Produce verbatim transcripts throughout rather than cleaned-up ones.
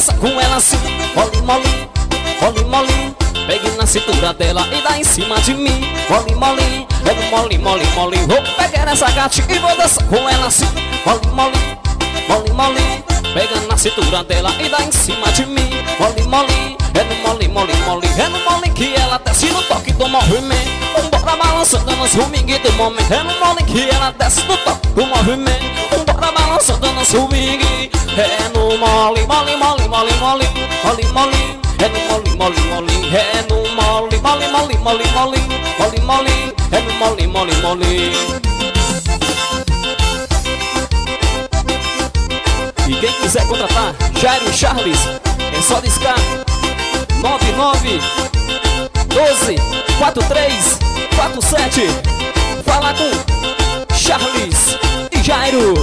dançar com ela assim. Mole, mole, mole, mole. Pegue na cintura dela e dá em cima de mim. Mole, mole, é no mole, mole, mole. Vou pegar essa gatinha e vou dançar com ela assim. Mole, mole, mole, mole. Pega na cintura dela e dá em cima de mim. Mole, mole, é no mole, mole, mole. É no mole que ela desce no toque do movimento. Vambora balançando no swing do momento. É no mole que ela desce no toque do movimento. Vambora balançando no swing. É no mole, mole, mole, mole, mole. Mole, mole, é no mole, mole, mole. É no mole, mole, mole, mole, mole. Mole, mole, é no mole, mole, mole. E quem quiser contratar Jairo Charles, é só discar nove nove doze quatro três quatro sete. Fala com Charles e Jairo.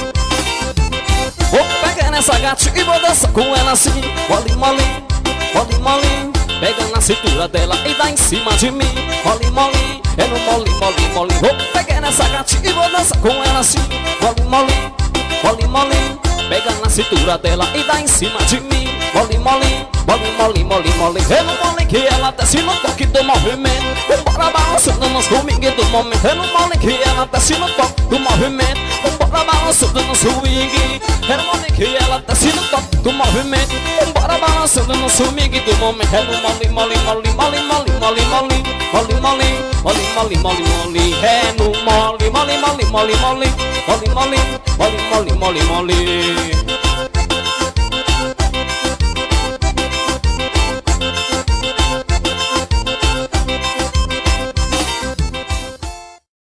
Vou pegar nessa gatinha e vou dançar com ela assim. Mole, mole, mole, mole. Pega na cintura dela e dá em cima de mim. Mole, mole, é no mole, mole, mole. Vou pegar nessa gatinha e vou dançar com ela assim. Mole, mole, mole, mole. Pega na cintura dela e dá em cima de mim. Mole, mole, mole, mole, mole, mole. É no mole que ela desce no toque do movimento. Vambora balançando no swing do momento. É no mole que ela desce no toque do movimento. Vambora balançando no swing. É no mole que ela desce no toque do movimento. Vambora balançando no swing do momento. É no mole, mole, mole, mole, mole, mole, mole. Mole, mole, mole, mole, mole, mole. É no mole, mole, mole, mole, mole. Mole, mole, mole, mole, mole, mole.